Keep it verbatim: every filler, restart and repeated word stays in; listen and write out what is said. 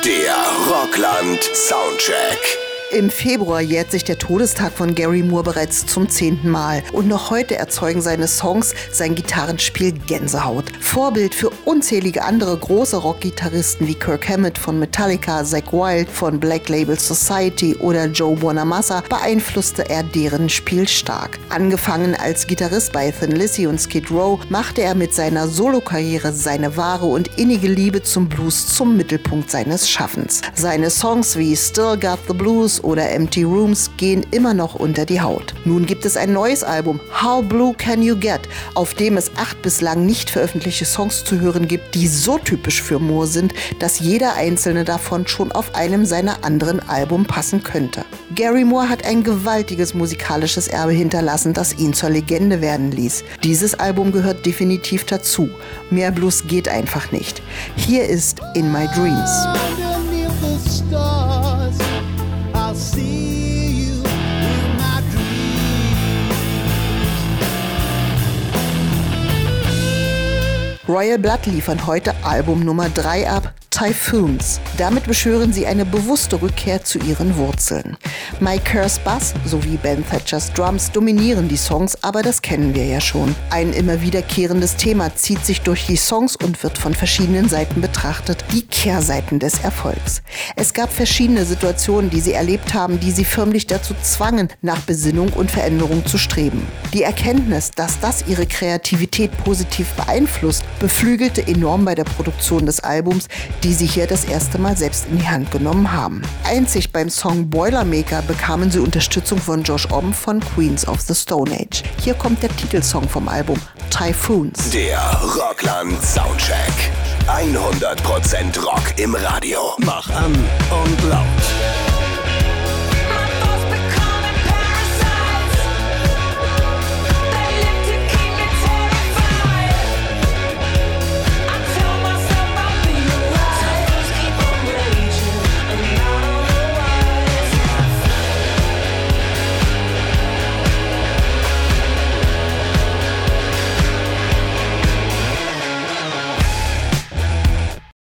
Der Rockland Soundcheck. Im Februar jährt sich der Todestag von Gary Moore bereits zum zehnten Mal. Und noch heute erzeugen seine Songs, sein Gitarrenspiel Gänsehaut. Vorbild für unzählige andere große Rockgitarristen wie Kirk Hammett von Metallica, Zakk Wylde von Black Label Society oder Joe Bonamassa beeinflusste er deren Spiel stark. Angefangen als Gitarrist bei Thin Lizzy und Skid Row, machte er mit seiner Solokarriere seine wahre und innige Liebe zum Blues zum Mittelpunkt seines Schaffens. Seine Songs wie Still Got the Blues oder Empty Rooms gehen immer noch unter die Haut. Nun gibt es ein neues Album, How Blue Can You Get, auf dem es acht bislang nicht veröffentlichte Songs zu hören gibt, die so typisch für Moore sind, dass jeder einzelne davon schon auf einem seiner anderen Alben passen könnte. Gary Moore hat ein gewaltiges musikalisches Erbe hinterlassen, das ihn zur Legende werden ließ. Dieses Album gehört definitiv dazu. Mehr Blues geht einfach nicht. Hier ist In My Dreams. I'll see you in my dreams. Royal Blood liefern heute Album Nummer drei ab, Typhoons. Damit beschwören sie eine bewusste Rückkehr zu ihren Wurzeln. Mike Kerrs Bass sowie Ben Thatchers Drums dominieren die Songs, aber das kennen wir ja schon. Ein immer wiederkehrendes Thema zieht sich durch die Songs und wird von verschiedenen Seiten betrachtet, die Kehrseiten des Erfolgs. Es gab verschiedene Situationen, die sie erlebt haben, die sie förmlich dazu zwangen, nach Besinnung und Veränderung zu streben. Die Erkenntnis, dass das ihre Kreativität positiv beeinflusst, beflügelte enorm bei der Produktion des Albums, die sie hier das erste Mal selbst in die Hand genommen haben. Einzig beim Song Boilermaker bekamen sie Unterstützung von Josh Homme von Queens of the Stone Age. Hier kommt der Titelsong vom Album, Typhoons. Der Rockland Soundcheck. hundert Prozent Rock im Radio. Mach an und laut.